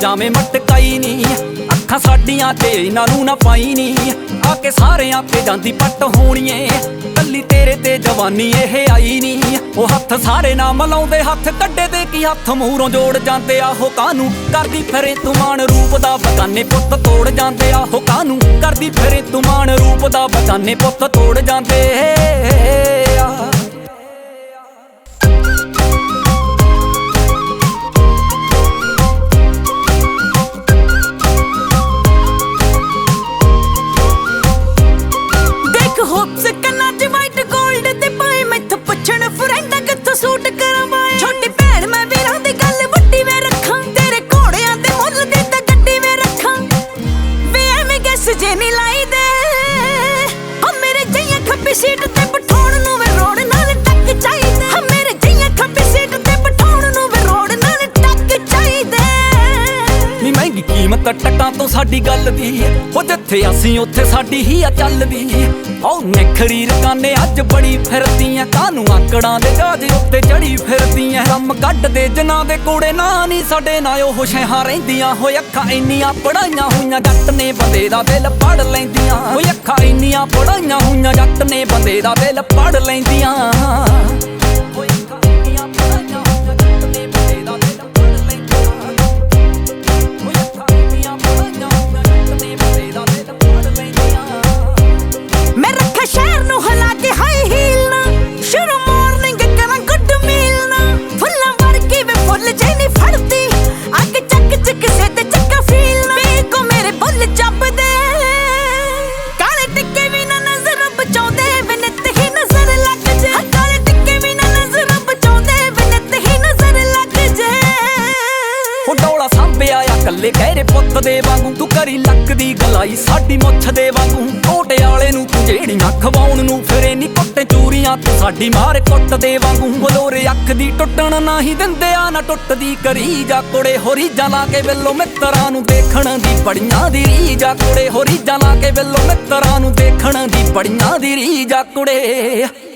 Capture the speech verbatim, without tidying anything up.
ਜਾਵੇਂ ਮਟਕਾਈ ਨੀ ਅੱਖਾਂ ਸਾਡੀਆਂ ਤੇ ਇਹਨਾਂ ਨੂੰ ਨਾ ਪਾਈ ਨੀ ਆ ਕੇ ਸਾਰਿਆਂ ਤੇ ਜਾਂਦੀ ਪੱਟ ਹੋਣੀਏ ਕੱਲੀ ਤੇਰੇ ਤੇ ਜਵਾਨੀ ਇਹ ਆਈ ਨੀ ਉਹ ਹੱਥ ਸਾਰੇ ਨਾ ਮਲਾਉਂਦੇ ਹੱਥ ਕੱਢੇ ਤੇ ਕੀ ਹੱਥ ਮੂਹਰੋਂ ਜੋੜ ਜਾਂਦੇ ਆਹੋ ਕਾਨੂੰ ਕਰਦੀ ਫਿਰੇ ਤੂੰ ਮਾਣ ਰੂਪ ਦਾ ਬਗਾਨੇ ਪੁੱਤ ਤੋੜ ਜਾਂਦੇ ਆਹੋ ਕਾਨੂੰ ਕਰਦੀ ਫਿਰੇ ਤੂੰ ਮਾਣ ਰੂਪ ਦਾ ਬਗਾਨੇ ਪੁੱਤ ਤੋੜ ਜਾਂਦੇ ਆ ਸੂਟ ਕਰਵਾਏ ਛੋਟੀ ਭੈਣ ਮੈਂ ਵੀਰਾਂ ਦੀ ਗੱਲ ਵੱਡੀ ਮੈਂ ਰੱਖਾਂ ਤੇਰੇ ਘੋੜਿਆਂ ਦੇ ਮੁੱਲ ਦੀ ਤਾਂ ਗੱਡੀ ਮੈਂ ਰੱਖਾਂ ਵੇ ਐਵੇਂ ਗੈਸ ਜੇ ਨਹੀਂ ਲਾਈ ਦੇ ਹਾਂ ਮੇਰੇ ਜਈਆਂ ਖੱਬੀ ਸੀਟ ਤੇ ਬਿਠਾਉਣ ਨੂੰ ਵੇ ਰੋੜ ਨਾਲ ਟੱਕ ਚਾਹੀਦੇ ਹਾਂ ਮੇਰੇ ਜਈਆਂ ਖੱਬੀ ਸੀਟ ਤੇ ਬਿਠਾਉਣ ਨੂੰ ਵੇ ਰੋੜ ਨਾਲ ਟੱਕ ਚਾਹੀਦੇ ਨੀ ਮਹਿੰਗੀ ਕੀਮਤ ਟੱਕਾਂ ਤੋਂ ਸਾਡੀ ਗੱਲ ਦੀ ਉਹ ਜਿੱਥੇ ਅਸੀਂ ਉੱਥੇ ਸਾਡੀ ਹੀ ਆ ਚੱਲਦੀ ਉਹ ਨਿਖਰੀ ਰਕਾਨੇ ਅੱਜ ਬੜੀ ਫਿਰਦੀਆਂ ਕਾਹਨੂੰ ਆਕੜਾਂ ਦੇ ਜਾਜ ਉੱਤੇ ਚੜੀ ਫਿਰਦੀਆਂ ਕੰਮ ਕੱਢਦੇ ਜਿਨ੍ਹਾਂ ਦੇ ਕੋੜੇ ਨਾ ਨਹੀਂ ਸਾਡੇ ਨਾਲ ਉਹ ਸ਼ਹਿਆਂ ਰਹਿੰਦੀਆਂ ਹੋਏ ਅੱਖਾਂ ਇੰਨੀਆਂ ਪੜਾਈਆਂ ਹੋਈਆਂ ਜੱਟ ਨੇ ਬੰਦੇ ਦਾ ਦਿਲ ਪੜ ਲੈਂਦੀਆਂ ਹੋਏ ਅੱਖਾਂ ਇੰਨੀਆਂ ਪੜਾਈਆਂ ਹੋਈਆਂ ਜੱਟ ਨੇ ਬੰਦੇ ਦਾ ਦਿਲ ਪੜ ਲੈਂਦੀਆਂ ਕੱਲੇ ਕਹਿਰੇ ਪੁੱਤ ਦੇ ਵਾਂਗੂ ਤੂੰ ਕਰੀ ਲੱਕ ਦੀ ਗਲਾਈ ਸਾਡੀ ਮੁੱਛ ਦੇ ਵਾਂਗੂ ਟੋਟੇ ਵਾਲੇ ਨੂੰ ਤੂੰ ਜਿਹੜੀਆਂ ਖਵਾਉਣ ਨੂੰ ਫਿਰੇ ਨੀ ਕੁੱਟੇ ਚੂਰੀਆਂ ਤੂੰ ਸਾਡੀ ਮਾਰ ਕੁੱਟ ਦੇ ਵਾਂਗੂ ਬਲੋਰੇ ਅੱਖ ਦੀ ਟੁੱਟਣ ਨਾ ਹੀ ਦਿੰਦੇ ਆ ਨਾ ਟੁੱਟਦੀ ਕਰੀ ਜਾ ਕੁੜੇ ਹੋਰੀ ਜਾ ਲਾ ਕੇ ਵੇਲੋ ਮਿੱਤਰਾਂ ਨੂੰ ਦੇਖਣ ਦੀ ਬੜੀਆਂ ਦੀ ਰੀ ਜਾ ਕੁੜੇ ਹੋਰੀ ਜਾ ਲਾ ਕੇ ਵੇਲੋ ਮਿੱਤਰਾਂ ਨੂੰ ਦੇਖਣ ਦੀ ਬੜੀਆਂ ਦੀ ਰੀ ਜਾ ਕੁੜੇ।